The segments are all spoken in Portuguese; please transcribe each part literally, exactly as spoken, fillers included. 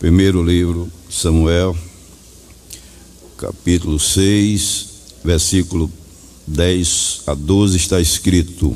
Primeiro livro, Samuel, capítulo seis, versículo dez a doze, está escrito: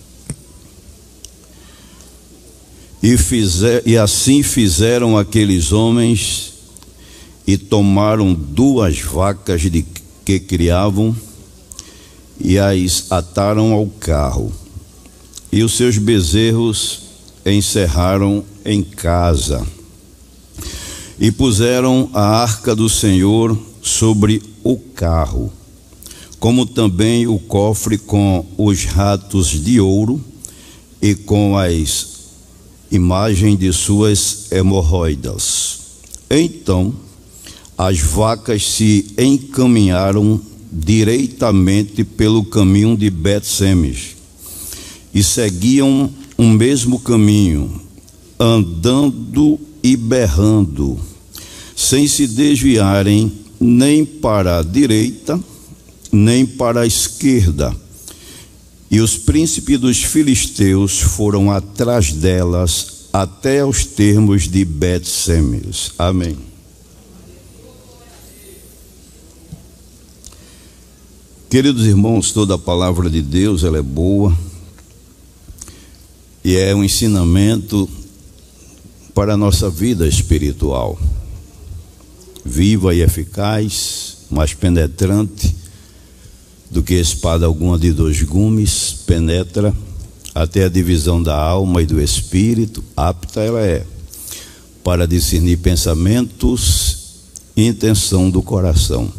E, fizer, e assim fizeram aqueles homens, e tomaram duas vacas de que criavam, e as ataram ao carro, e os seus bezerros encerraram em casa, e puseram a arca do Senhor sobre o carro, como também o cofre com os ratos de ouro e com as imagens de suas hemorroidas. Então as vacas se encaminharam direitamente pelo caminho de Bet-Semes e seguiam o mesmo caminho, andando e berrando, sem se desviarem nem para a direita, nem para a esquerda. E os príncipes dos filisteus foram atrás delas até aos termos de Bet-Semes. Amém. Queridos irmãos, toda a palavra de Deus, ela é boa e é um ensinamento para a nossa vida espiritual, viva e eficaz, mais penetrante do que espada alguma de dois gumes, penetra até a divisão da alma e do espírito, apta ela é para discernir pensamentos e intenção do coração.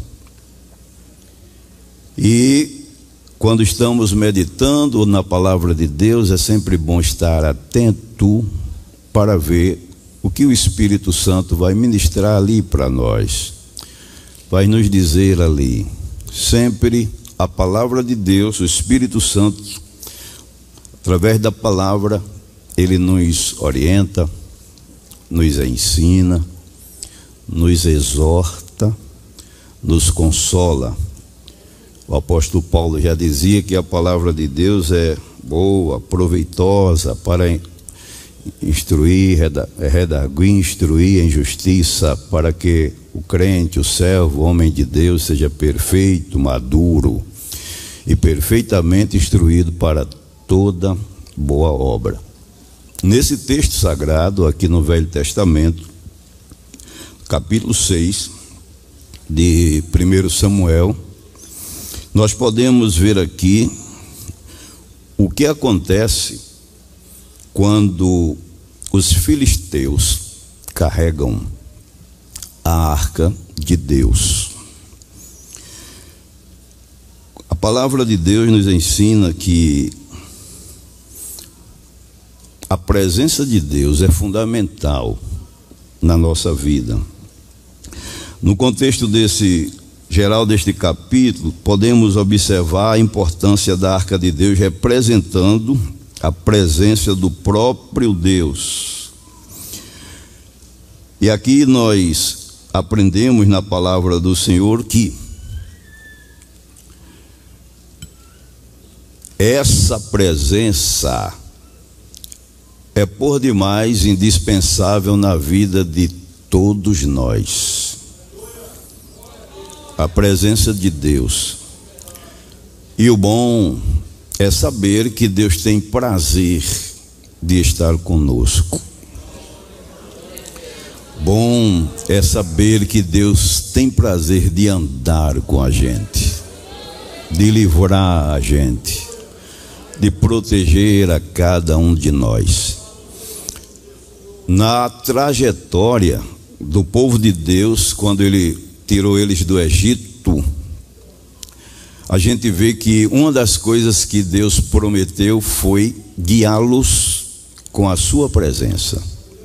E quando estamos meditando na palavra de Deus, é sempre bom estar atento para ver o que o Espírito Santo vai ministrar ali para nós, vai nos dizer ali. Sempre a palavra de Deus, o Espírito Santo, através da palavra, ele nos orienta, nos ensina, nos exorta, nos consola. O apóstolo Paulo já dizia que a palavra de Deus é boa, proveitosa para instruir, redarguir, instruir em justiça, para que o crente, o servo, o homem de Deus seja perfeito, maduro e perfeitamente instruído para toda boa obra. Nesse texto sagrado, aqui no Velho Testamento, capítulo seis de primeiro Samuel, nós podemos ver aqui o que acontece quando os filisteus carregam a arca de Deus. A palavra de Deus nos ensina que a presença de Deus é fundamental na nossa vida. No contexto desse geral deste capítulo, podemos observar a importância da arca de Deus representando a presença do próprio Deus. E aqui nós aprendemos na palavra do Senhor que essa presença é por demais indispensável na vida de todos nós. A presença de Deus. E o bom é saber que Deus tem prazer de estar conosco. Bom é saber que Deus tem prazer de andar com a gente, de livrar a gente, de proteger a cada um de nós. Na trajetória do povo de Deus, quando ele tirou eles do Egito, a gente vê que uma das coisas que Deus prometeu foi guiá-los com a sua presença.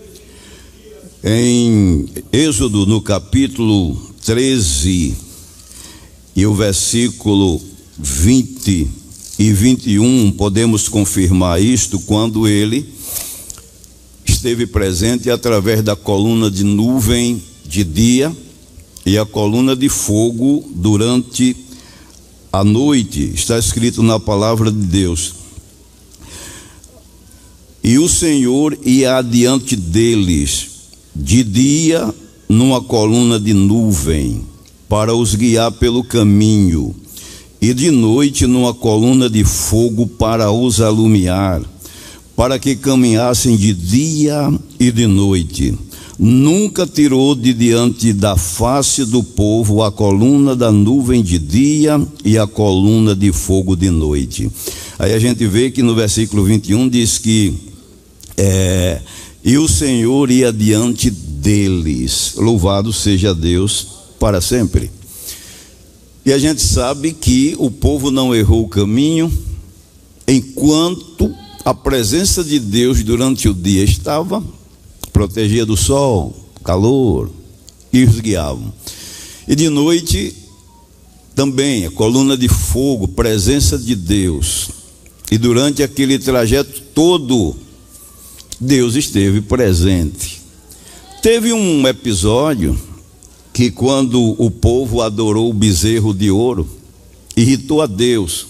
Em Êxodo, no capítulo treze, e o versículo vinte e vinte e um, podemos confirmar isto, quando ele esteve presente através da coluna de nuvem de dia e a coluna de fogo durante a noite. Está escrito na palavra de Deus: e o Senhor ia adiante deles, de dia numa coluna de nuvem, para os guiar pelo caminho, e de noite numa coluna de fogo para os alumiar, para que caminhassem de dia e de noite. Nunca tirou de diante da face do povo a coluna da nuvem de dia e a coluna de fogo de noite. Aí a gente vê que no versículo vinte e um diz que é, e o Senhor ia diante deles. Louvado seja Deus para sempre. E a gente sabe que o povo não errou o caminho enquanto a presença de Deus durante o dia estava, protegia do sol, calor, e os guiavam. E de noite também a coluna de fogo, presença de Deus. E durante aquele trajeto todo, Deus esteve presente. Teve um episódio que, quando o povo adorou o bezerro de ouro, irritou a Deus.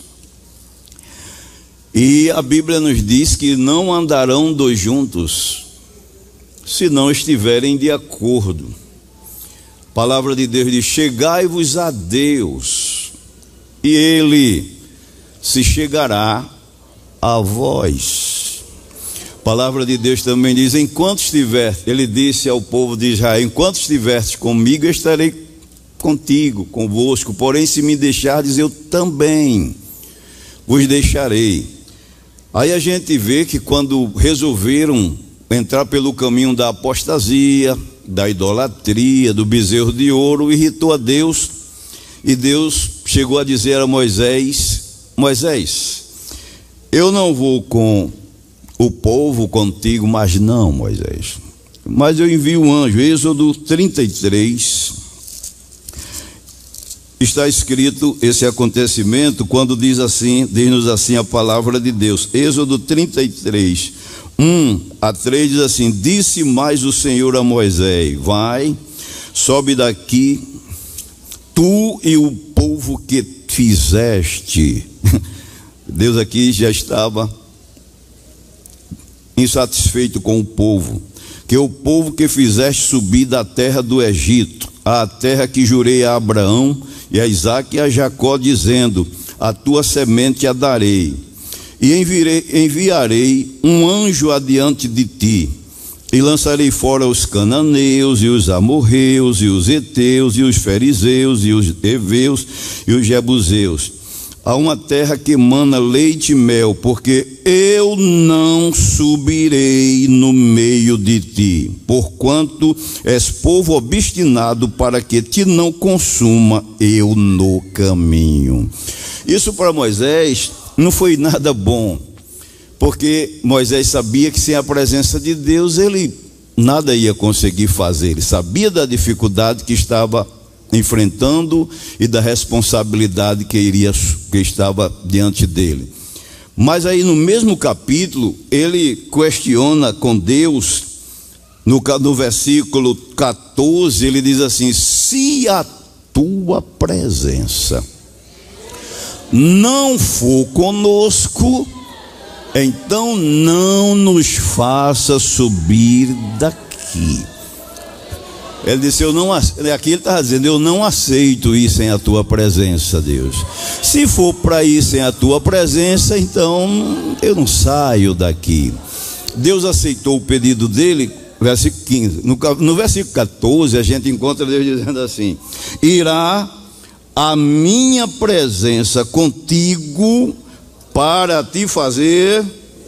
E a Bíblia nos diz que não andarão dois juntos se não estiverem de acordo. A palavra de Deus diz: chegai-vos a Deus, e Ele se chegará a vós. A palavra de Deus também diz: enquanto estiver, Ele disse ao povo de Israel: enquanto estiveres comigo, eu estarei contigo, convosco, porém se me deixardes, eu também vos deixarei. Aí a gente vê que quando resolveram entrar pelo caminho da apostasia, da idolatria, do bezerro de ouro, irritou a Deus, e Deus chegou a dizer a Moisés: Moisés, eu não vou com o povo contigo, mas não, Moisés, mas eu envio um anjo. Êxodo trinta e três, está escrito esse acontecimento, quando diz assim, diz-nos assim a palavra de Deus. Êxodo trinta e três, um a três diz assim: disse mais o Senhor a Moisés: vai, sobe daqui, tu e o povo que fizeste. Deus aqui já estava insatisfeito com o povo, que o povo que fizeste subir da terra do Egito, a terra que jurei a Abraão e a Isaque e a Jacó, dizendo: a tua semente a darei, e enviarei, enviarei um anjo adiante de ti, e lançarei fora os cananeus, e os amorreus, e os heteus, e os fariseus, e os heveus, e os jebuseus, a uma terra que emana leite e mel, porque eu não subirei no meio de ti, porquanto és povo obstinado, para que te não consuma eu no caminho. Isso para Moisés não foi nada bom, porque Moisés sabia que sem a presença de Deus ele nada ia conseguir fazer. Ele sabia da dificuldade que estava enfrentando e da responsabilidade que iria, que estava diante dele. Mas aí no mesmo capítulo ele questiona com Deus, no, no versículo catorze, ele diz assim: se a tua presença não for conosco, então não nos faça subir daqui. Ele disse: eu não, aqui ele estava dizendo, eu não aceito ir sem a tua presença, Deus. Se for para ir sem a tua presença, então eu não saio daqui. Deus aceitou o pedido dele. Versículo quinze, no, no versículo catorze a gente encontra Deus dizendo assim: irá a minha presença contigo para te fazer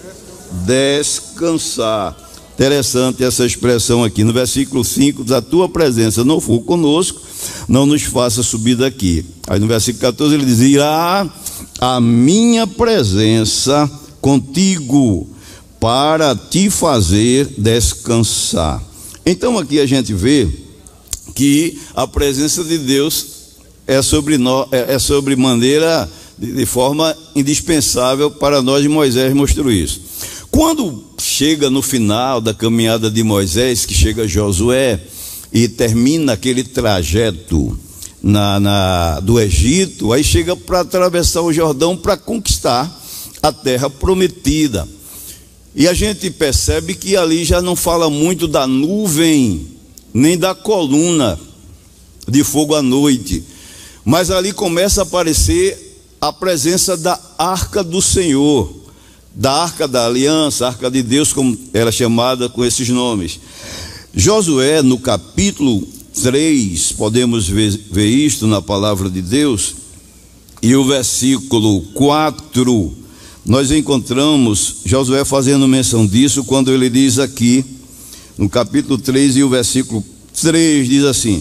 descansar. Interessante essa expressão aqui no versículo cinco: se a tua presença não for conosco, não nos faça subir daqui. Aí no versículo catorze ele diz: irá a minha presença contigo para te fazer descansar. Então aqui a gente vê que a presença de Deus é sobre nós, é sobre maneira, de, de forma indispensável para nós, e Moisés mostrou isso. Quando chega no final da caminhada de Moisés, que chega Josué e termina aquele trajeto na, na, do Egito, aí chega para atravessar o Jordão para conquistar a terra prometida. E a gente percebe que ali já não fala muito da nuvem, nem da coluna de fogo à noite, mas ali começa a aparecer a presença da arca do Senhor, da arca da aliança, arca de Deus, como era chamada com esses nomes. Josué, no capítulo três, podemos ver, ver isto na palavra de Deus, e o versículo quatro, nós encontramos Josué fazendo menção disso, quando ele diz aqui, no capítulo três e o versículo três, diz assim: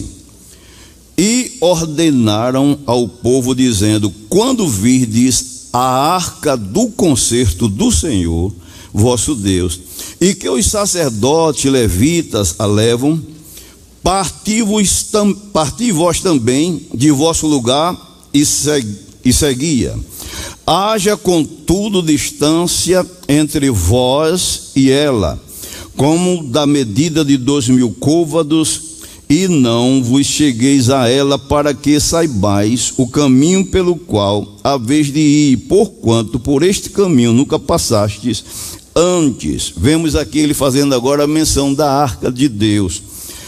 e ordenaram ao povo, dizendo: quando virdes a arca do concerto do Senhor, vosso Deus, e que os sacerdotes levitas a levam, parti vos, tam, parti vós também de vosso lugar e, seg, e seguia. Haja contudo distância entre vós e ela, como da medida de dois mil côvados, e não vos chegueis a ela, para que saibais o caminho pelo qual haveis de ir, porquanto por este caminho nunca passastes antes. Vemos aqui ele fazendo agora a menção da arca de Deus.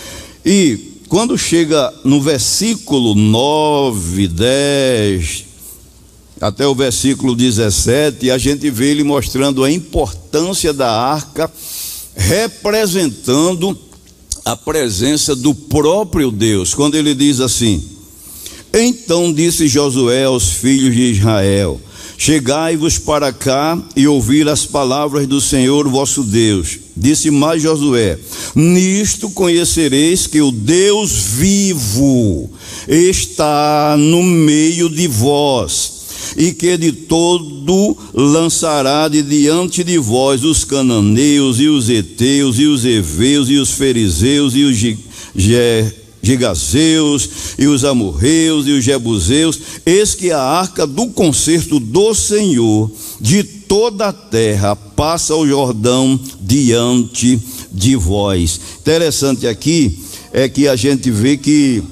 E quando chega no versículo nove, dez, até o versículo dezessete, a gente vê ele mostrando a importância da arca, representando a presença do próprio Deus, quando ele diz assim: então disse Josué aos filhos de Israel: chegai-vos para cá e ouvir as palavras do Senhor vosso Deus. Disse mais Josué: nisto conhecereis que o Deus vivo está no meio de vós, e que de todo lançará de diante de vós os cananeus, e os heteus, e os heveus, e os fariseus, e os gigazeus, e os amorreus, e os jebuseus. Eis que a arca do concerto do Senhor de toda a terra passa o Jordão diante de vós. Interessante aqui é que a gente vê que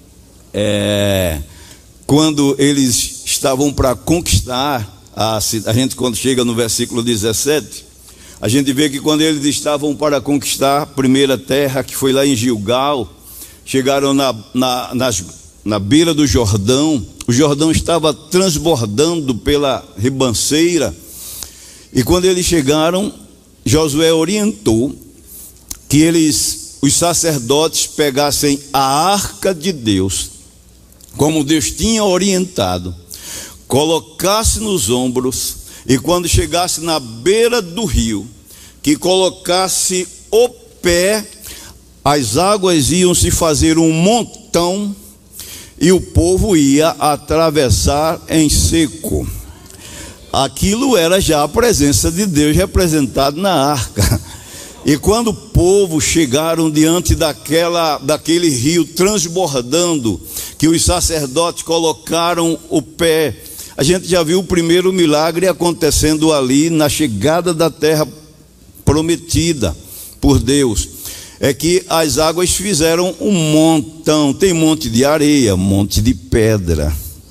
é, quando eles estavam para conquistar a, a gente, quando chega no versículo dezessete, a gente vê que quando eles estavam para conquistar a primeira terra, que foi lá em Gilgal, chegaram na, na, nas, na beira do Jordão. O Jordão estava transbordando pela ribanceira, e quando eles chegaram, Josué orientou que eles, os sacerdotes, pegassem a arca de Deus, como Deus tinha orientado, colocasse nos ombros, e quando chegasse na beira do rio, que colocasse o pé, as águas iam se fazer um montão, e o povo ia atravessar em seco. Aquilo era já a presença de Deus representada na arca. E quando o povo chegaram diante daquela, daquele rio transbordando, que os sacerdotes colocaram o pé, a gente já viu o primeiro milagre acontecendo ali na chegada da terra prometida por Deus. É que as águas fizeram um montão. Tem monte de areia, monte de pedra,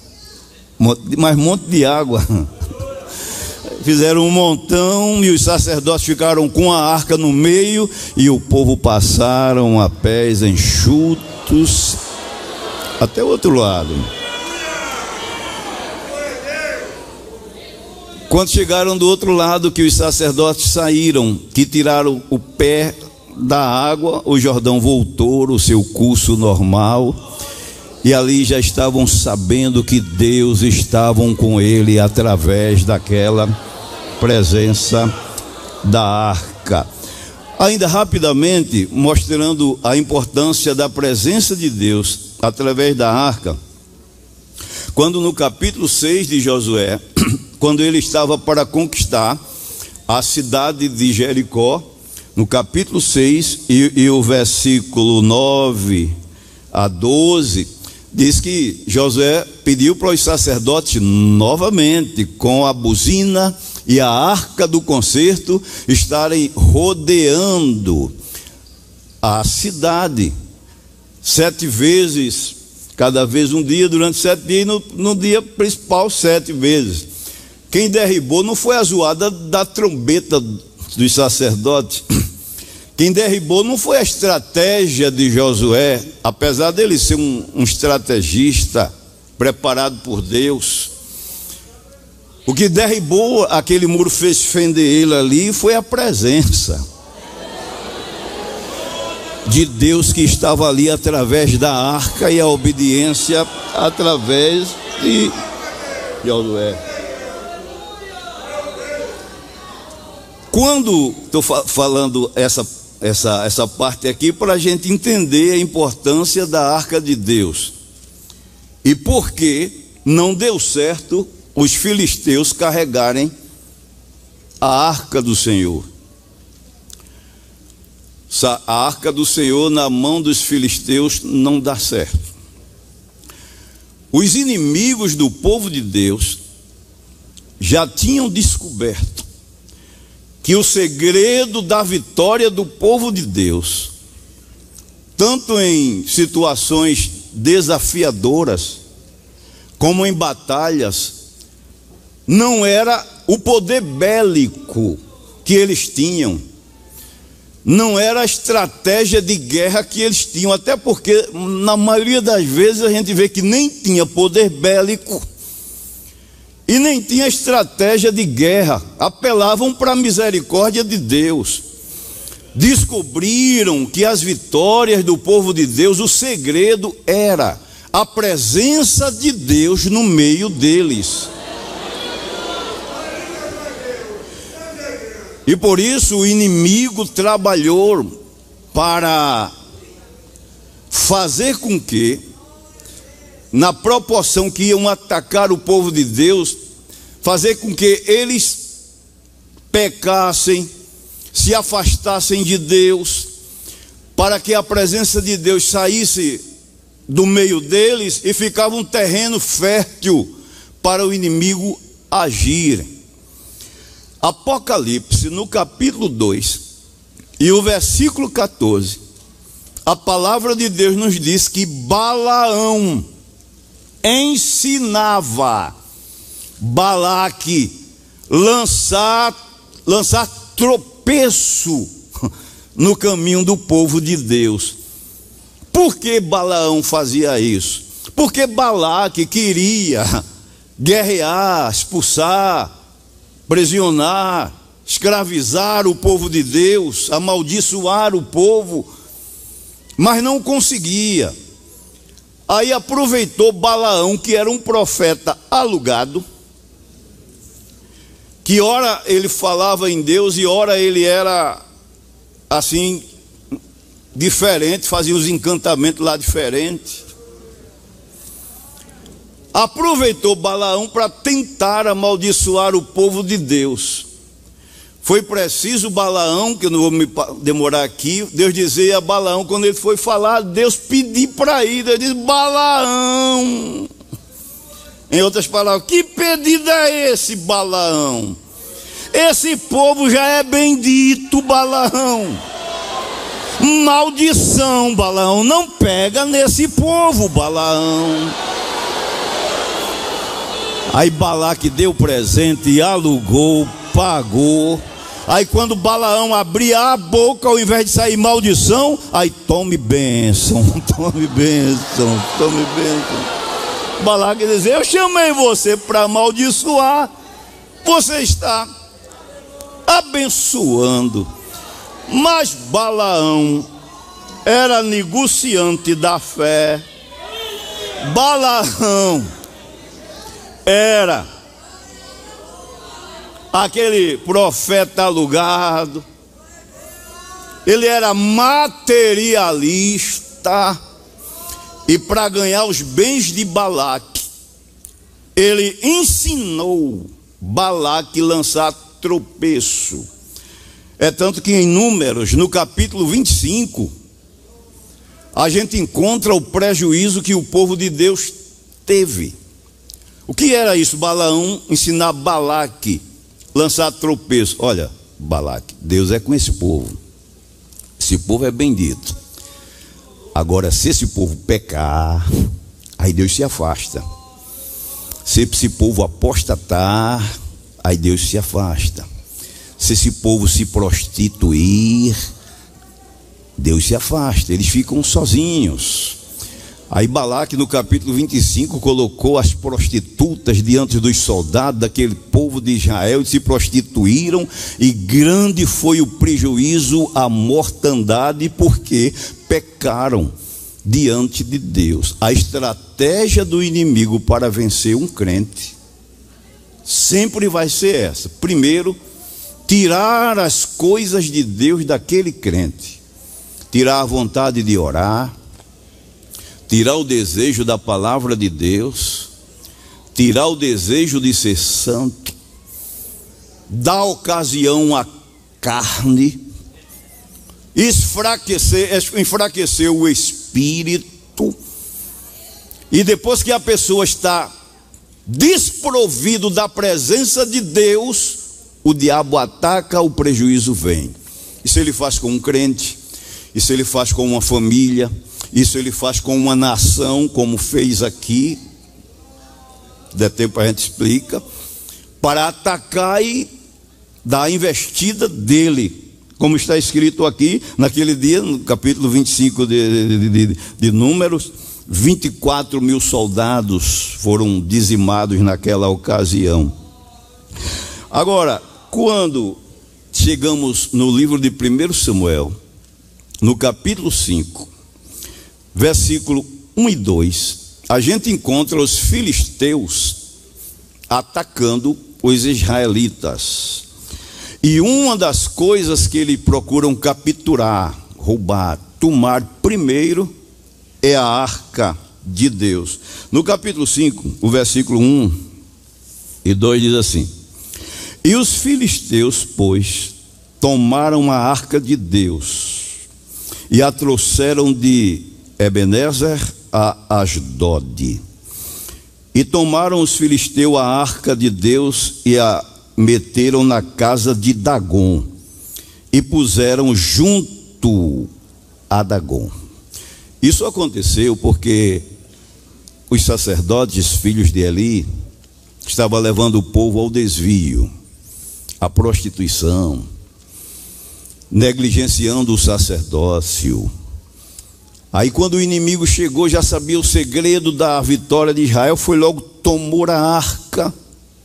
mas monte de água. Fizeram um montão, e os sacerdotes ficaram com a arca no meio, e o povo passaram a pés enxutos até o outro lado. Quando chegaram do outro lado, que os sacerdotes saíram, que tiraram o pé da água, o Jordão voltou ao seu curso normal, e ali já estavam sabendo que Deus estava com ele através daquela presença da arca. Ainda rapidamente, mostrando a importância da presença de Deus através da arca, quando no capítulo seis de Josué, quando ele estava para conquistar a cidade de Jericó, no capítulo seis e, e o versículo nove a doze, diz que Josué pediu para os sacerdotes novamente, com a buzina e a arca do concerto, estarem rodeando a cidade sete vezes, cada vez um dia, durante sete dias, e no, no dia principal sete vezes. Quem derribou não foi a zoada da trombeta dos sacerdotes, quem derribou não foi a estratégia de Josué, apesar dele ser um, um estrategista preparado por Deus. O que derribou aquele muro, fez fender ele ali, foi a presença de Deus que estava ali através da arca e a obediência através de Josué. Quando estou fa- falando essa, essa, essa parte aqui, para a gente entender a importância da arca de Deus e por que não deu certo os filisteus carregarem a arca do Senhor. A arca do Senhor na mão dos filisteus não dá certo. Os inimigos do povo de Deus já tinham descoberto que o segredo da vitória do povo de Deus, tanto em situações desafiadoras, como em batalhas, não era o poder bélico que eles tinham, não era a estratégia de guerra que eles tinham, até porque na maioria das vezes a gente vê que nem tinha poder bélico e nem tinha estratégia de guerra, apelavam para a misericórdia de Deus. Descobriram que as vitórias do povo de Deus, o segredo era a presença de Deus no meio deles. E por isso o inimigo trabalhou para fazer com que, na proporção que iam atacar o povo de Deus, fazer com que eles pecassem, se afastassem de Deus, para que a presença de Deus saísse do meio deles e ficava um terreno fértil para o inimigo agir. Apocalipse, no capítulo dois e o versículo catorze, a palavra de Deus nos diz que Balaão ensinava Balaque lançar, lançar tropeço no caminho do povo de Deus. Por que Balaão fazia isso? Porque Balaque queria guerrear, expulsar, prisionar, escravizar o povo de Deus, amaldiçoar o povo, mas não conseguia. Aí aproveitou Balaão, que era um profeta alugado, que ora ele falava em Deus e ora ele era assim diferente, fazia os encantamentos lá diferentes. Aproveitou Balaão para tentar amaldiçoar o povo de Deus. Foi preciso Balaão, que eu não vou me demorar aqui, Deus dizia a Balaão, quando ele foi falar, Deus pediu para ir, Deus disse: Balaão. Em outras palavras, que pedido é esse, Balaão? Esse povo já é bendito, Balaão. Maldição, Balaão, não pega nesse povo, Balaão. Aí Balaque deu presente e alugou, pagou. Aí quando Balaão abria a boca, ao invés de sair maldição, aí tome bênção, tome bênção, tome bênção. Balaque dizia: eu chamei você para amaldiçoar, você está abençoando. Mas Balaão era negociante da fé. Balaão era aquele profeta alugado, ele era materialista, e para ganhar os bens de Balaque, ele ensinou Balaque a lançar tropeço. É tanto que em Números, no capítulo vinte e cinco, a gente encontra o prejuízo que o povo de Deus teve. O que era isso? Balaão ensinar Balaque lançar tropeço. Olha, Balaque, Deus é com esse povo, esse povo é bendito. Agora, se esse povo pecar, aí Deus se afasta. Se esse povo apostatar, aí Deus se afasta. se esse povo se prostituir, Deus se afasta, eles ficam sozinhos. Aí Balaque, no capítulo vinte e cinco, colocou as prostitutas diante dos soldados daquele povo de Israel, e se prostituíram, e grande foi o prejuízo, a mortandade, porque pecaram diante de Deus. A estratégia do inimigo para vencer um crente sempre vai ser essa: primeiro, tirar as coisas de Deus daquele crente, tirar a vontade de orar, tirar o desejo da palavra de Deus, tirar o desejo de ser santo, dar ocasião à carne, enfraquecer, enfraquecer o espírito. E depois que a pessoa está desprovido da presença de Deus, o diabo ataca, o prejuízo vem. Isso ele faz com um crente, isso ele faz com uma família, isso ele faz com uma nação, como fez aqui. Se der tempo a gente explica, para atacar e dar a investida dele, como está escrito aqui naquele dia, no capítulo vinte e cinco de, de, de, de Números. vinte e quatro mil soldados foram dizimados naquela ocasião. Agora, quando chegamos no livro de primeiro Samuel, no capítulo cinco, versículo um e dois, a gente encontra os filisteus atacando os israelitas. E uma das coisas que eles procuram capturar, roubar, tomar primeiro é a arca de Deus. No capítulo cinco, o versículo um e dois diz assim: e os filisteus, pois, tomaram a arca de Deus e a trouxeram de Ebenezer a Asdod. E tomaram os filisteus a arca de Deus e a meteram na casa de Dagom e puseram junto a Dagom. Isso aconteceu porque os sacerdotes, filhos de Eli, estavam levando o povo ao desvio, à prostituição, negligenciando o sacerdócio. Aí quando o inimigo chegou, já sabia o segredo da vitória de Israel, foi logo, tomou a arca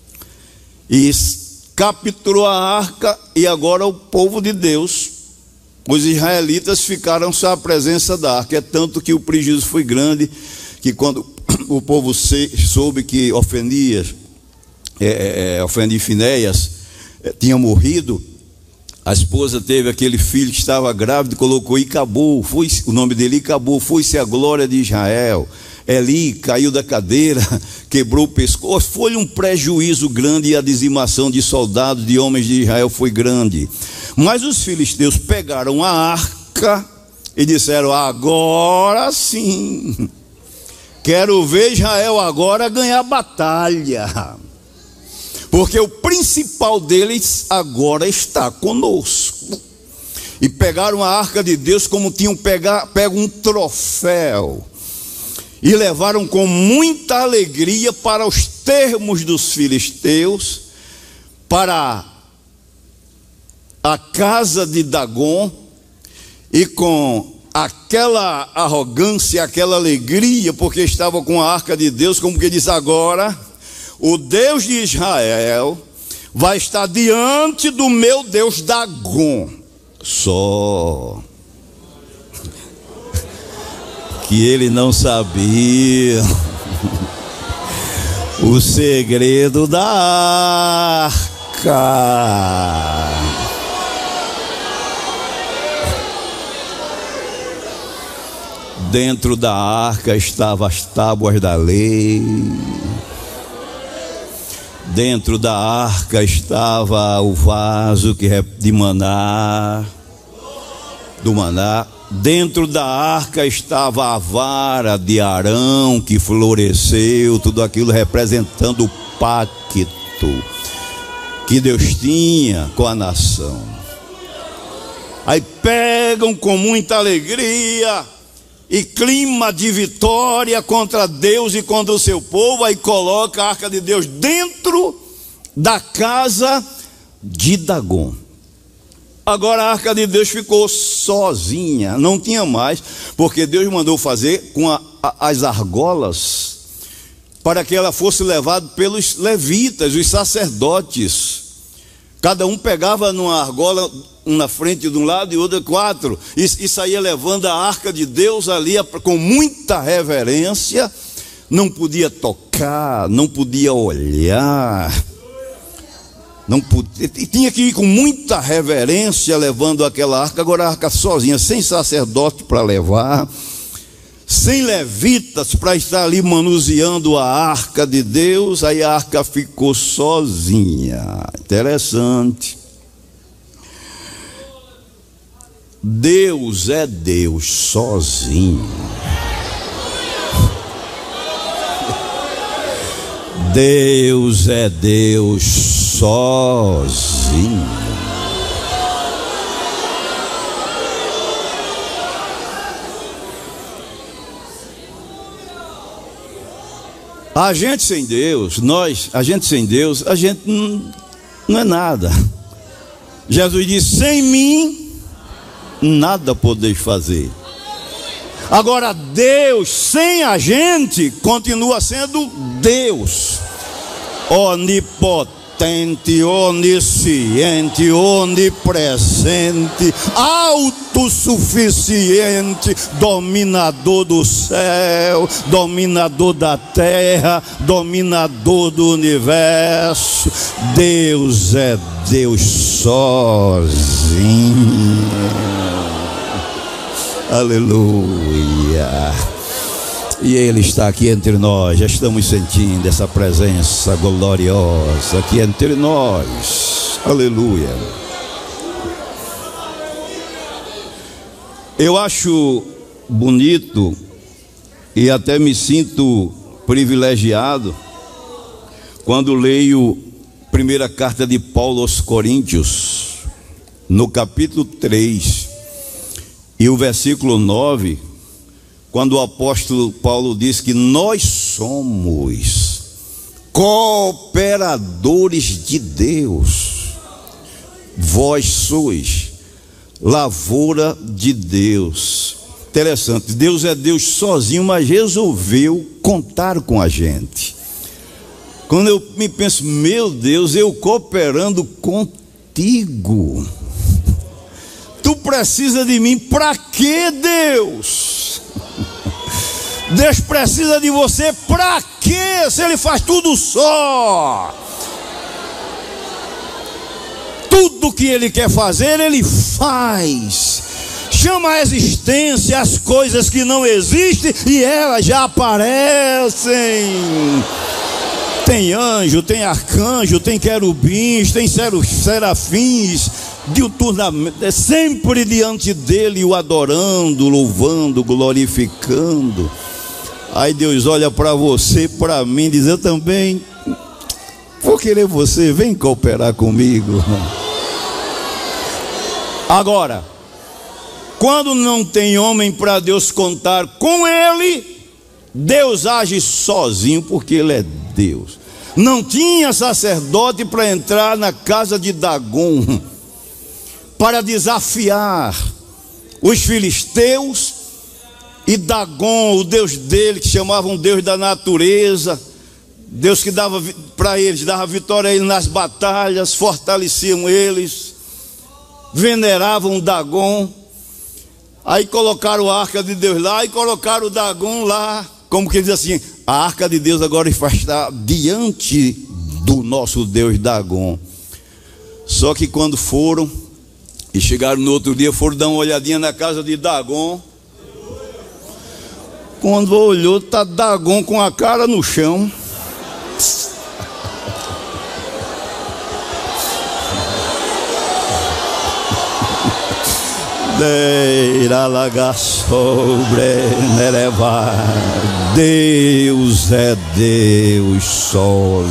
e capturou a arca, e agora o povo de Deus, os israelitas, ficaram só à presença da arca. É tanto que o prejuízo foi grande, que quando o povo soube que Ofenias, é, é, Ofni Finéias é, tinha morrido, a esposa teve aquele filho que estava grávido, colocou Icabô, foi o nome dele, Icabô, foi-se a glória de Israel. Eli caiu da cadeira, quebrou o pescoço, foi um prejuízo grande, e a dizimação de soldados, de homens de Israel foi grande. Mas os filisteus pegaram a arca e disseram: agora sim, quero ver Israel agora ganhar batalha, porque o principal deles agora está conosco. E pegaram a arca de Deus como tinham pega, pego um troféu, e levaram com muita alegria para os termos dos filisteus, para a casa de Dagom, e com aquela arrogância, aquela alegria, porque estava com a arca de Deus, como que diz: agora o Deus de Israel vai estar diante do meu Deus Dagom. Só que ele não sabia o segredo da arca. Dentro da arca estavam as tábuas da lei. Dentro da arca estava o vaso que de maná, do maná. Dentro da arca estava a vara de Arão que floresceu, tudo aquilo representando o pacto que Deus tinha com a nação. Aí pegam com muita alegria e clima de vitória contra Deus e contra o seu povo, aí coloca a arca de Deus dentro da casa de Dagom. Agora a arca de Deus ficou sozinha, não tinha mais, porque Deus mandou fazer com a, a, as argolas, para que ela fosse levada pelos levitas, os sacerdotes. Cada um pegava numa argola, um na frente de um lado e outro quatro, e, e saía levando a arca de Deus ali com muita reverência. Não podia tocar, não podia olhar, não podia, tinha que ir com muita reverência levando aquela arca. Agora a arca sozinha, sem sacerdote para levar, sem levitas para estar ali manuseando a arca de Deus. Aí a arca ficou sozinha. Interessante. Deus é Deus sozinho. Deus é Deus sozinho. A gente sem Deus, nós, a gente sem Deus, a gente não, não é nada. Jesus disse: sem mim, nada podeis fazer. Agora Deus sem a gente continua sendo Deus, onipotente, onisciente, onipresente, autossuficiente, dominador do céu, dominador da terra, dominador do universo. Deus é Deus sozinho. Aleluia. E Ele está aqui entre nós. Já estamos sentindo essa presença gloriosa aqui entre nós. Aleluia. Eu acho bonito e até me sinto privilegiado quando leio a primeira carta de Paulo aos Coríntios, no capítulo três e o versículo nove, quando o apóstolo Paulo diz que nós somos cooperadores de Deus. Vós sois lavoura de Deus. Interessante, Deus é Deus sozinho, mas resolveu contar com a gente. Quando eu me penso, meu Deus, eu cooperando contigo. Tu precisa de mim, para quê, Deus? Deus precisa de você, para quê? Se Ele faz tudo só. Tudo que Ele quer fazer, Ele faz. Chama a existência as coisas que não existem e elas já aparecem. Tem anjo, tem arcanjo, tem querubins, tem serafins, diuturnamente, é sempre diante dele, o adorando, louvando, glorificando. Aí Deus olha para você, para mim, diz: eu também vou querer você, vem cooperar comigo. Agora, quando não tem homem para Deus contar com ele, Deus age sozinho, porque Ele é Deus. Não tinha sacerdote para entrar na casa de Dagom, para desafiar os filisteus, e Dagom, o Deus dele, que chamavam Deus da natureza, Deus que dava para eles, dava vitória a eles nas batalhas, fortaleciam eles, veneravam Dagom. Aí colocaram a arca de Deus lá e colocaram o Dagom lá, como que diz assim: a arca de Deus agora está diante do nosso Deus Dagom. Só que quando foram e chegaram no outro dia, foram dar uma olhadinha na casa de Dagom. Quando olhou, está Dagom com a cara no chão. Deus é Deus sozinho.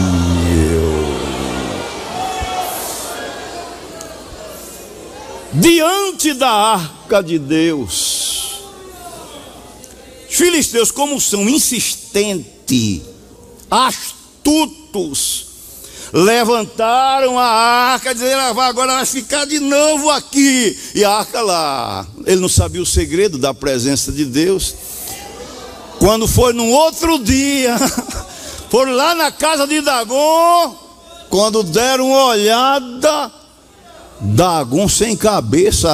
Diante da arca de Deus, os filisteus, como são insistentes, astutos, levantaram a arca, dizendo: agora vai ficar de novo aqui. E a arca lá. Ele não sabia o segredo da presença de Deus. Quando foi no outro dia, foram lá na casa de Dagon. Quando deram uma olhada, Dagon sem cabeça,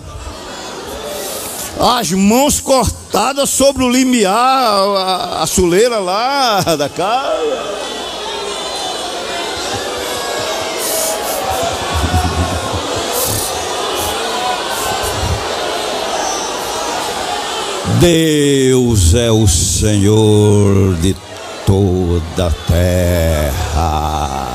as mãos cortadas sobre o limiar, a, a soleira lá da casa. Deus é o Senhor de toda a terra.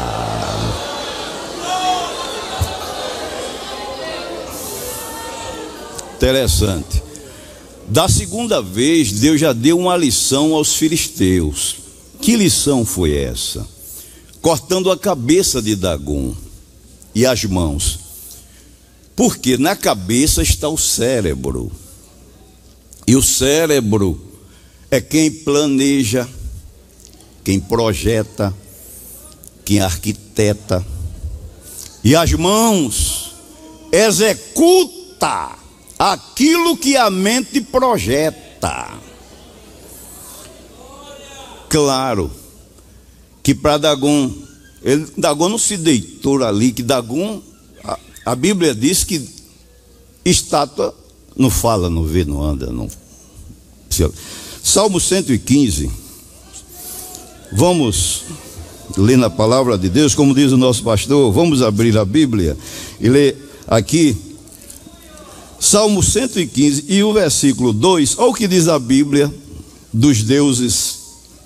Interessante. Da segunda vez, Deus já deu uma lição aos filisteus. Que lição foi essa? Cortando a cabeça de Dagon e as mãos. Porque na cabeça está o cérebro. E o cérebro é quem planeja, quem projeta, quem arquiteta. E as mãos executa aquilo que a mente projeta. Claro que para Dagon, ele, Dagon não se deitou ali, que Dagon, a, a Bíblia diz que estátua não fala, não vê, não anda, não. Salmo cento e quinze. Vamos ler na palavra de Deus, como diz o nosso pastor. Vamos abrir a Bíblia e ler aqui Salmo cento e quinze e o versículo dois. Olha o que diz a Bíblia dos deuses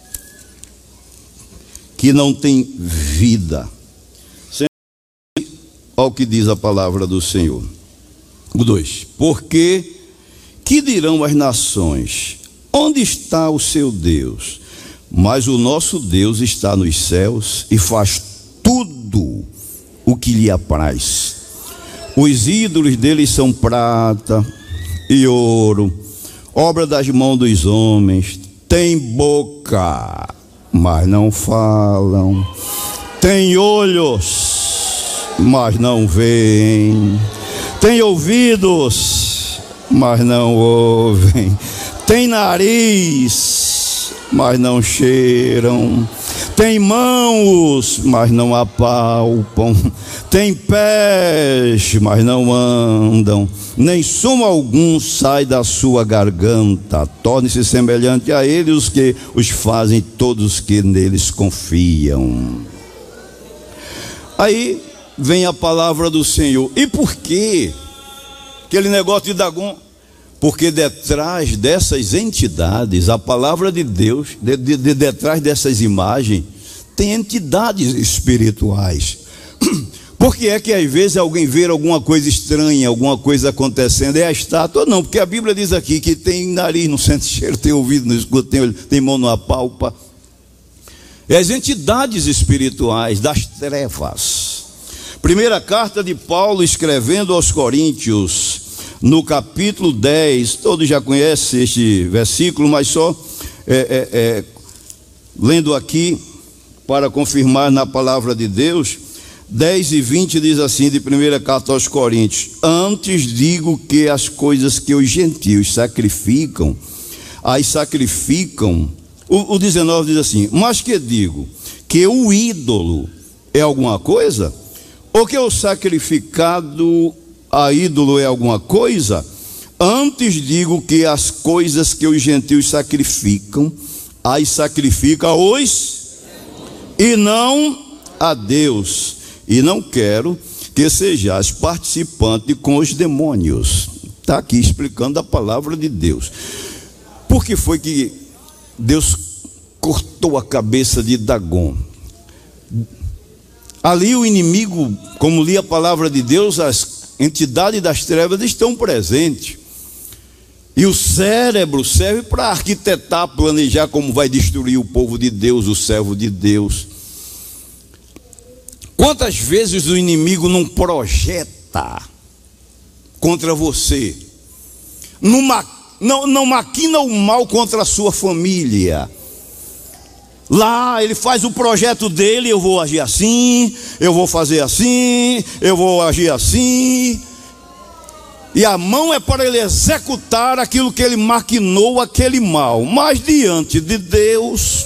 que não tem vida. Olha o que diz a palavra do Senhor. O dois. Porque que dirão as nações? Onde está o seu Deus? Mas o nosso Deus está nos céus e faz tudo o que lhe apraz. Os ídolos deles são prata e ouro, obra das mãos dos homens. Tem boca, mas não falam. Tem olhos, mas não veem. Tem ouvidos, mas não ouvem. Tem nariz, mas não cheiram. Tem mãos, mas não apalpam. Tem pés, mas não andam. Nem som algum sai da sua garganta. Torne-se semelhante a eles os que os fazem, todos que neles confiam. Aí vem a palavra do Senhor. E por quê? Aquele negócio de Dagon. Porque detrás dessas entidades, a palavra de Deus, de, de, de, detrás dessas imagens, tem entidades espirituais. Por que é que às vezes alguém vê alguma coisa estranha, alguma coisa acontecendo? É a estátua? Não, porque a Bíblia diz aqui que tem nariz, não sente cheiro, tem ouvido, não escuta, tem olho, tem mão, não apalpa. É as entidades espirituais das trevas. Primeira carta de Paulo escrevendo aos Coríntios, no capítulo dez, todos já conhecem este versículo, mas só é, é, é, lendo aqui para confirmar na palavra de Deus, dez e vinte diz assim, de primeira carta aos Coríntios: antes digo que as coisas que os gentios sacrificam, as sacrificam. O, o dezenove diz assim: mas que digo? Que o ídolo é alguma coisa? Ou que o sacrificado a ídolo é alguma coisa? Antes digo que as coisas que os gentios sacrificam, as sacrifica os e não a Deus. E não quero que sejais participante com os demônios. Está aqui explicando a palavra de Deus. Por que foi que Deus cortou a cabeça de Dagon? Ali o inimigo, como li a palavra de Deus, as entidades das trevas estão presentes. E o cérebro serve para arquitetar, planejar como vai destruir o povo de Deus, o servo de Deus. Quantas vezes o inimigo não projeta contra você? Não, não, não maquina o mal contra a sua família. Lá ele faz o projeto dele, eu vou agir assim, eu vou fazer assim, eu vou agir assim. E a mão é para ele executar aquilo que ele maquinou, aquele mal. Mas diante de Deus,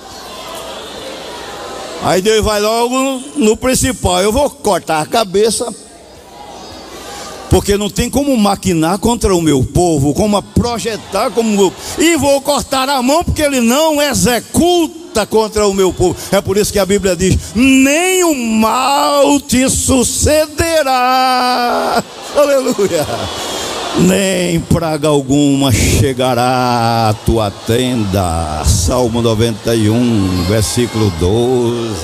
aí Deus vai logo no principal: eu vou cortar a cabeça, porque não tem como maquinar contra o meu povo, como projetar, como e vou cortar a mão, porque ele não executa contra o meu povo. É por isso que a Bíblia diz: nenhum mal te sucederá, aleluia, nem praga alguma chegará à tua tenda. Salmo noventa e um, versículo doze.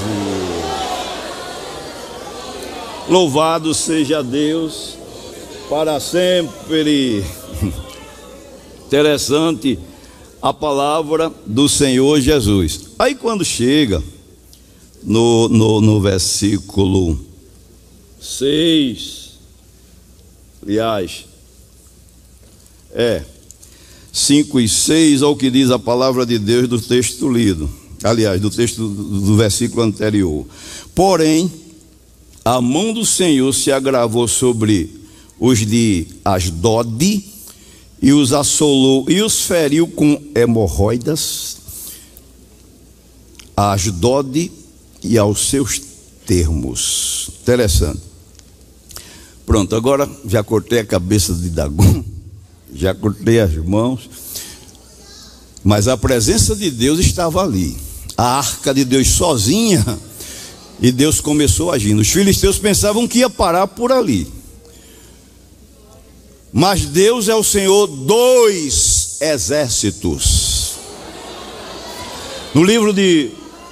Louvado seja Deus para sempre. Interessante a palavra do Senhor Jesus. Aí quando chega no, no, no versículo seis, aliás, é cinco e seis, ao que diz a palavra de Deus do texto lido, aliás, do texto do, do versículo anterior. Porém, a mão do Senhor se agravou sobre os de Asdode e os assolou e os feriu com hemorroidas, a Asdode e aos seus termos. Interessante. Pronto, agora já cortei a cabeça de Dagon, já cortei as mãos, mas a presença de Deus estava ali, a arca de Deus sozinha, e Deus começou agindo. Os filisteus pensavam que ia parar por ali, mas Deus é o Senhor dos exércitos. No livro de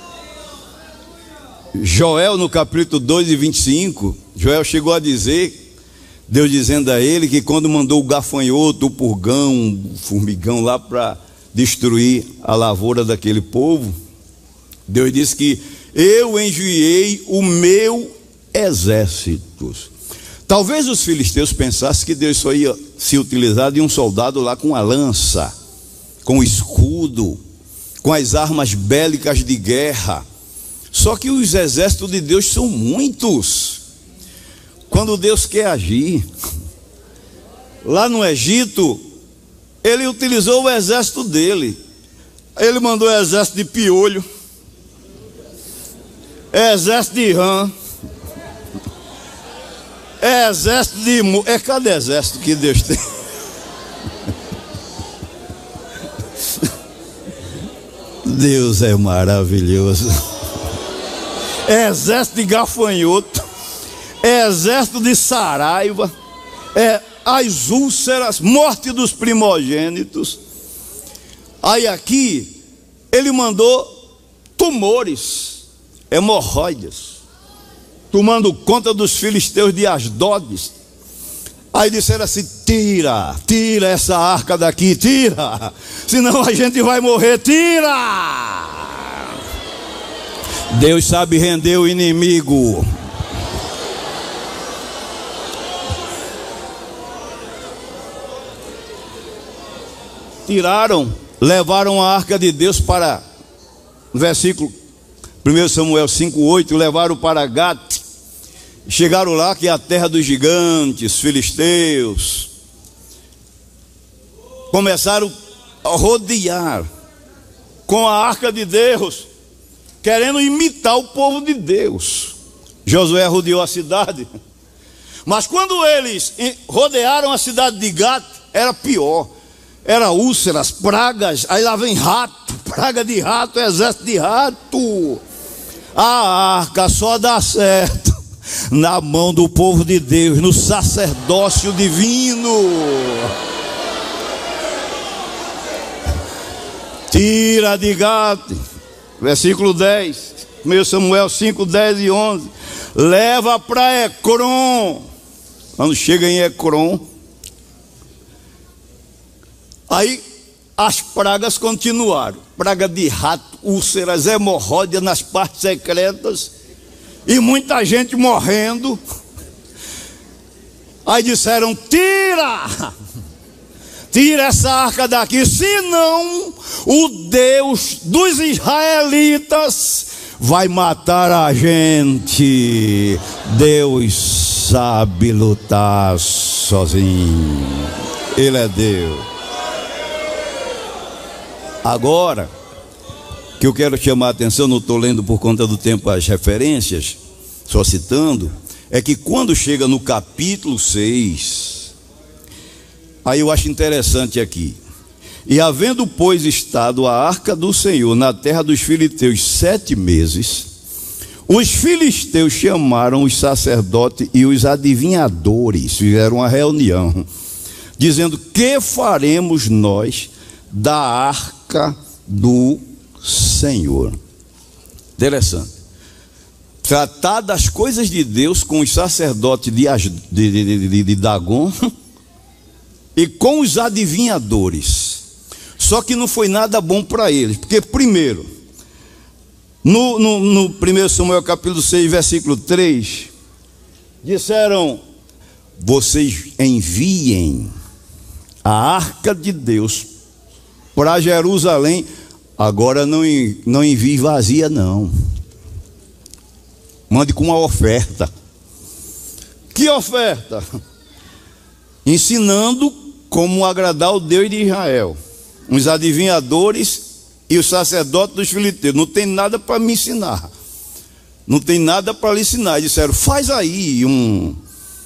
Joel, no capítulo dois e vinte e cinco, Joel chegou a dizer, Deus dizendo a ele, que quando mandou o gafanhoto, o purgão, o formigão lá para destruir a lavoura daquele povo, Deus disse que eu enviei o meu exército. Talvez os filisteus pensassem que Deus só ia se utilizar de um soldado lá com a lança, com o escudo, com as armas bélicas de guerra. Só que os exércitos de Deus são muitos. Quando Deus quer agir, lá no Egito, ele utilizou o exército dele. Ele mandou o exército de piolho, exército de rã, exército de... É cada exército que Deus tem. Deus é maravilhoso. Exército de gafanhoto, exército de saraiva, é, as úlceras, morte dos primogênitos. Aí aqui ele mandou tumores, hemorroidas, tomando conta dos filisteus de Asdod. Aí disseram assim: tira, tira essa arca daqui, tira, senão a gente vai morrer, tira. Deus sabe render o inimigo. Tiraram, levaram a arca de Deus para, versículo primeiro Samuel cinco, oito, levaram para Gate. Chegaram lá, que é a terra dos gigantes, filisteus. Começaram a rodear com a arca de Deus, querendo imitar o povo de Deus. Josué rodeou a cidade, mas quando eles rodearam a cidade de Gate, era pior. Era úlceras, pragas, aí lá vem rato, praga de rato, exército de rato. A arca só dá certo na mão do povo de Deus, no sacerdócio divino. Tira de Gate, versículo dez, primeiro Samuel cinco, dez e onze. Leva para Ecrom. Quando chega em Ecrom, aí as pragas continuaram. Praga de rato, úlceras, hemorroidas nas partes secretas, e muita gente morrendo. Aí disseram: tira, tira essa arca daqui, senão o Deus dos israelitas vai matar a gente. Deus sabe lutar sozinho, Ele é Deus. Agora, que eu quero chamar a atenção, não estou lendo por conta do tempo as referências, só citando, é que quando chega no capítulo seis, aí eu acho interessante aqui: e havendo, pois, estado a arca do Senhor na terra dos filisteus sete meses, os filisteus chamaram os sacerdotes e os adivinhadores, fizeram uma reunião, dizendo: que faremos nós da arca do Senhor? Interessante. Tratar das coisas de Deus com os sacerdotes de, de, de, de, de Dagon e com os adivinhadores. Só que não foi nada bom para eles, porque primeiro, no, no, no primeiro Samuel capítulo seis, versículo três, disseram: vocês enviem a arca de Deus para Jerusalém, agora não, não envie vazia não, mande com uma oferta. Que oferta? Ensinando como agradar o Deus de Israel. Os adivinhadores e os sacerdotes dos filisteus: não tem nada para me ensinar, não tem nada para lhe ensinar. E disseram: faz aí um,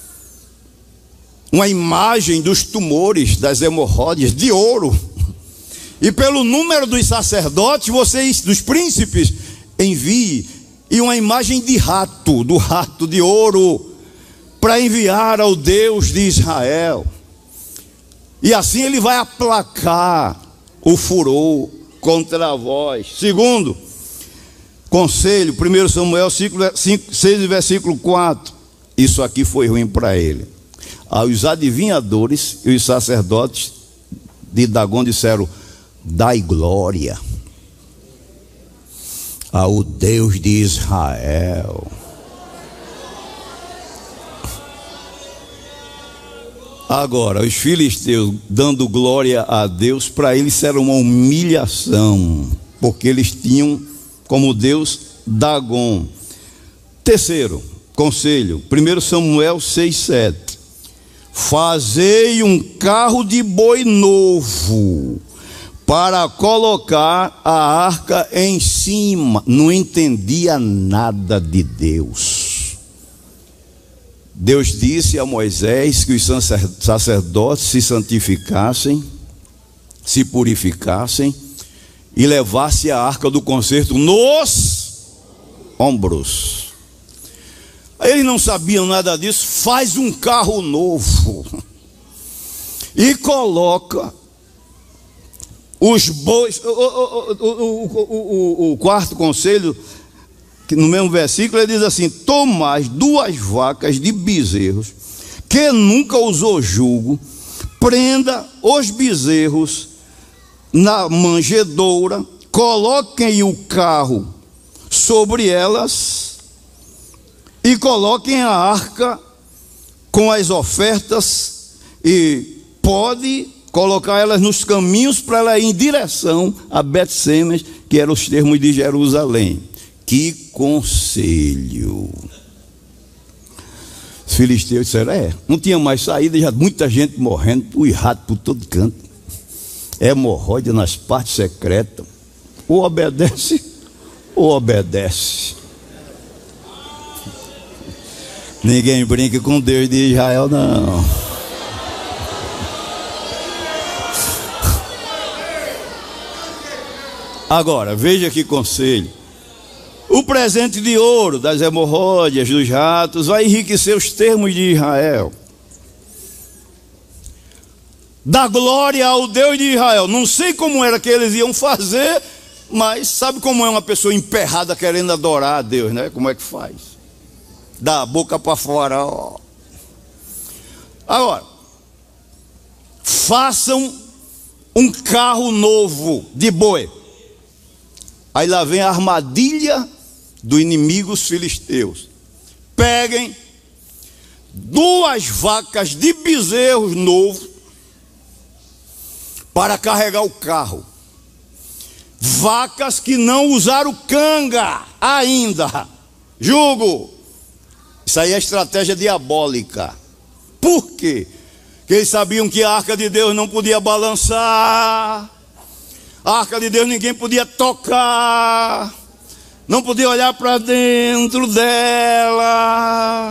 uma imagem dos tumores, das hemorroides, de ouro, e pelo número dos sacerdotes, vocês, dos príncipes, envie, e uma imagem de rato, do rato de ouro, para enviar ao Deus de Israel. E assim ele vai aplacar o furor contra vós. Segundo conselho, primeiro Samuel seis, versículo quatro. Isso aqui foi ruim para ele. Os adivinhadores e os sacerdotes de Dagon disseram: dai glória ao Deus de Israel. Agora, os filisteus dando glória a Deus, para eles era uma humilhação, porque eles tinham como Deus Dagon. Terceiro conselho, primeiro Samuel seis, sete. Fazei um carro de boi novo para colocar a arca em cima. Não entendia nada de Deus. Deus disse a Moisés que os sacerdotes se santificassem, se purificassem e levassem a arca do concerto nos ombros. Eles não sabiam nada disso. Faz um carro novo e coloca os bois. O, o, o, o, o, o quarto conselho, que no mesmo versículo ele diz assim: tomai duas vacas de bezerros que nunca usou jugo, prenda os bezerros na manjedoura, coloquem o carro sobre elas e coloquem a arca com as ofertas, e pode colocar elas nos caminhos para ela ir em direção a Bet-Semes, que eram os termos de Jerusalém. Que conselho! Os filisteus disseram: é, não tinha mais saída, já muita gente morrendo, os ratos por todo canto, hemorroida nas partes secretas. Ou obedece, ou obedece. Ninguém brinca com Deus de Israel, não. Agora, veja que conselho. O presente de ouro das hemorroidas, dos ratos, vai enriquecer os termos de Israel. Dá glória ao Deus de Israel. Não sei como era que eles iam fazer, mas sabe como é uma pessoa emperrada querendo adorar a Deus, né? Como é que faz? Dá a boca para fora, ó. Agora, façam um carro novo de boi. Aí lá vem a armadilha do inimigo, os filisteus. Peguem duas vacas de bezerros novos para carregar o carro. Vacas que não usaram canga ainda. Jugo. Isso aí é estratégia diabólica. Por quê? Porque eles sabiam que a arca de Deus não podia balançar. A arca de Deus ninguém podia tocar. Não podia olhar para dentro dela.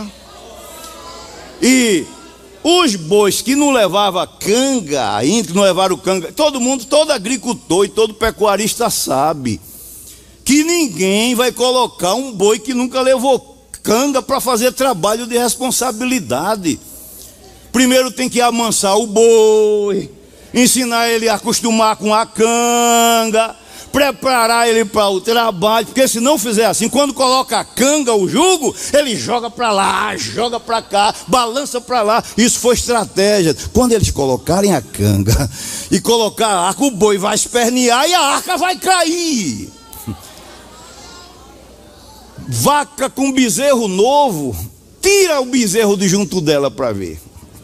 E os bois que não levavam canga ainda, que não levaram canga, todo mundo, todo agricultor e todo pecuarista sabe que ninguém vai colocar um boi que nunca levou canga para fazer trabalho de responsabilidade. Primeiro tem que amansar o boi, ensinar ele a acostumar com a canga, preparar ele para o trabalho, porque se não fizer assim, quando coloca a canga, o jugo, ele joga para lá, joga para cá, balança para lá. Isso foi estratégia. Quando eles colocarem a canga e colocar a arca, o boi vai espernear e a arca vai cair. Vaca com bezerro novo, tira o bezerro de junto dela para ver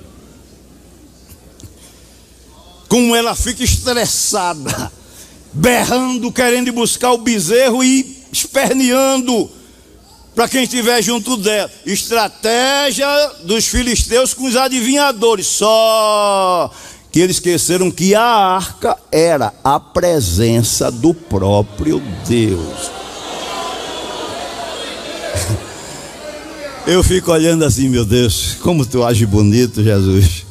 como ela fica estressada, berrando, querendo ir buscar o bezerro e esperneando para quem estiver junto dela. Estratégia dos filisteus com os adivinhadores. Só que eles esqueceram que a arca era a presença do próprio Deus. Eu fico olhando assim, meu Deus, como tu age bonito, Jesus.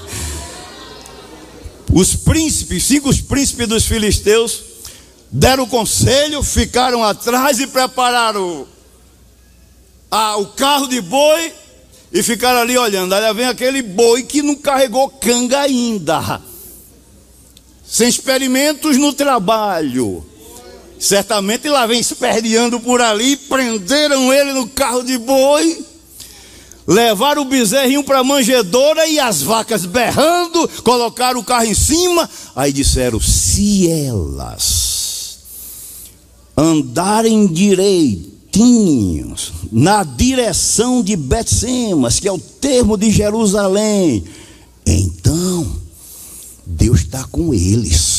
Os príncipes, cinco os príncipes dos filisteus, deram conselho, ficaram atrás e prepararam a, o carro de boi e ficaram ali olhando. Aí vem aquele boi que não carregou canga ainda, sem experimentos no trabalho. Certamente lá vem esperneando por ali, prenderam ele no carro de boi, levaram o bezerrinho para a manjedoura e as vacas berrando, colocaram o carro em cima. Aí disseram: se elas andarem direitinhos na direção de Bet-Semes, que é o termo de Jerusalém, então Deus está com eles.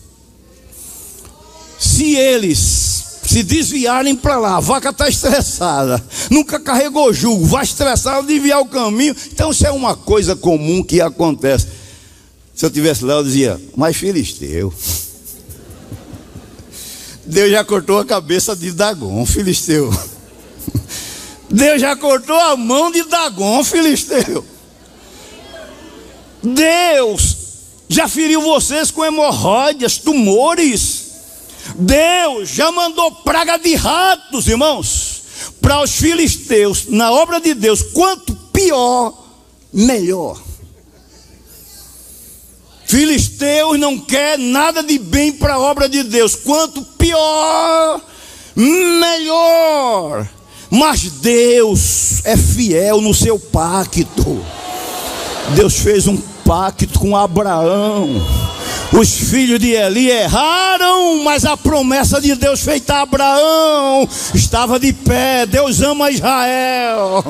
Se eles se desviarem para lá, a vaca está estressada, nunca carregou jugo, vai estressar, desviar o caminho. Então isso é uma coisa comum que acontece. Se eu estivesse lá, eu dizia: mas filisteu, Deus já cortou a cabeça de Dagon, filisteu. Deus já cortou a mão de Dagon, filisteu. Deus já feriu vocês com hemorroidas, tumores. Deus já mandou praga de ratos, irmãos, para os filisteus. Na obra de Deus, quanto pior, melhor. Filisteus não quer nada de bem para a obra de Deus. Quanto pior, melhor. Mas Deus é fiel no seu pacto. Deus fez um pacto com Abraão. Os filhos de Eli erraram, mas a promessa de Deus feita a Abraão estava de pé. Deus ama Israel.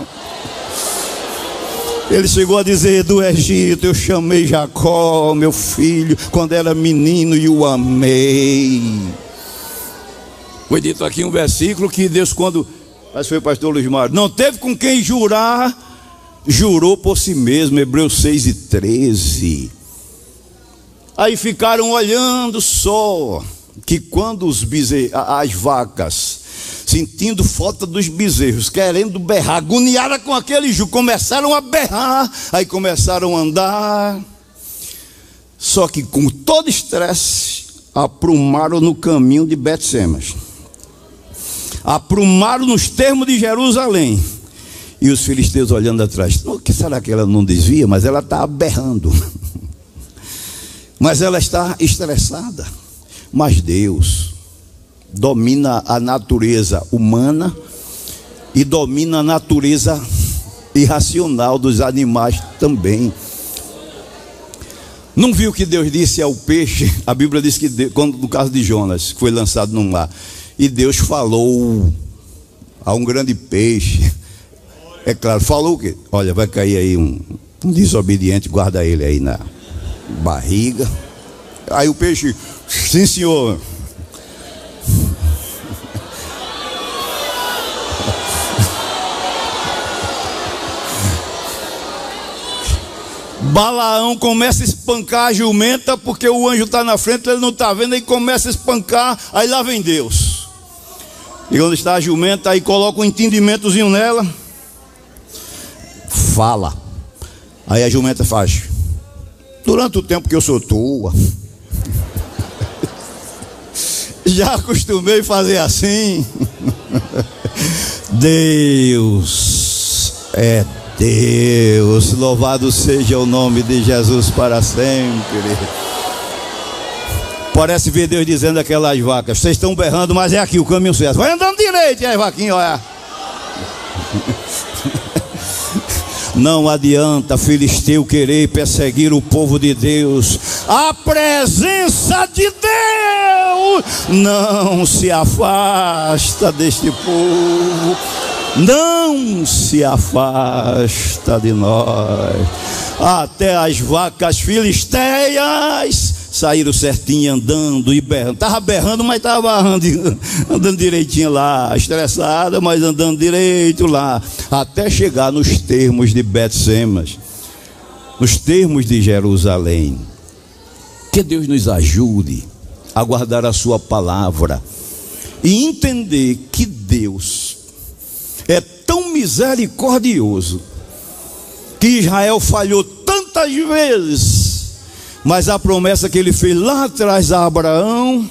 Ele chegou a dizer: do Egito eu chamei Jacó, meu filho, quando era menino, e o amei. Foi dito aqui um versículo que Deus, quando, mas foi o pastor Luiz Mário, não teve com quem jurar, jurou por si mesmo. Hebreus seis e treze. Aí ficaram olhando só, que quando os bezerros, as vacas, sentindo falta dos bezerros, querendo berrar, agoniada com aquele jugo, começaram a berrar, aí começaram a andar. Só que com todo estresse, aprumaram no caminho de Bet-Semes, aprumaram nos termos de Jerusalém. E os filisteus olhando atrás: o que será que ela não desvia? Mas ela está berrando. Mas ela está estressada. Mas Deus domina a natureza humana e domina a natureza irracional dos animais também. Não viu que Deus disse ao peixe? A Bíblia diz que Deus, quando, no caso de Jonas, que foi lançado no mar, e Deus falou a um grande peixe. É claro, falou o quê? Olha, vai cair aí um, um desobediente, guarda ele aí na barriga. Aí o peixe, sim senhor. Balaão começa a espancar a jumenta, porque o anjo está na frente, ele não está vendo, aí começa a espancar, aí lá vem Deus. E onde está a jumenta, aí coloca um entendimentozinho nela, fala. Aí a jumenta faz: durante o tempo que eu sou tua, já acostumei a fazer assim. Deus é Deus, louvado seja o nome de Jesus para sempre. Parece ver Deus dizendo aquelas vacas: vocês estão berrando, mas é aqui o caminho certo. Vai andando direito, aí vaquinha, olha. Não adianta filisteu querer perseguir o povo de Deus. A presença de Deus não se afasta deste povo. Não se afasta de nós. Até as vacas filisteias saíram certinho, andando e berrando. Estava berrando, mas estava andando, andando direitinho lá. Estressada, mas andando direito lá. Até chegar nos termos de Betsemes, nos termos de Jerusalém. Que Deus nos ajude a guardar a sua palavra e entender que Deus é tão misericordioso que Israel falhou tantas vezes, mas a promessa que ele fez lá atrás a Abraão,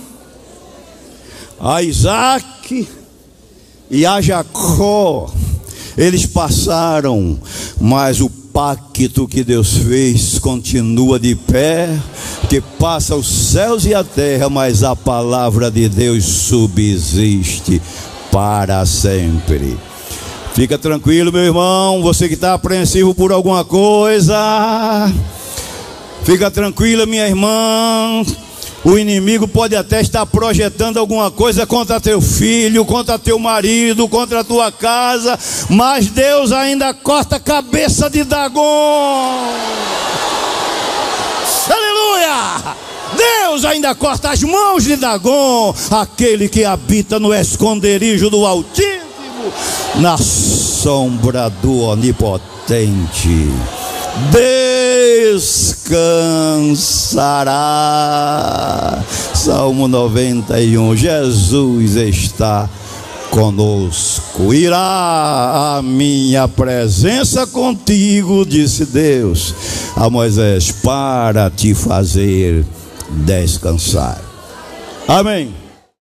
a Isaac e a Jacó, eles passaram, mas o pacto que Deus fez continua de pé, que passa os céus e a terra, mas a palavra de Deus subsiste para sempre. Fica tranquilo, meu irmão, você que está apreensivo por alguma coisa, fica tranquila, minha irmã. O inimigo pode até estar projetando alguma coisa contra teu filho, contra teu marido, contra a tua casa, mas Deus ainda corta a cabeça de Dagon. Aleluia! Deus ainda corta as mãos de Dagon, aquele que habita no esconderijo do Altíssimo, na sombra do Onipotente, descansará. Salmo noventa e um. Jesus está conosco. Irá a minha presença contigo, disse Deus a Moisés, para te fazer descansar. Amém.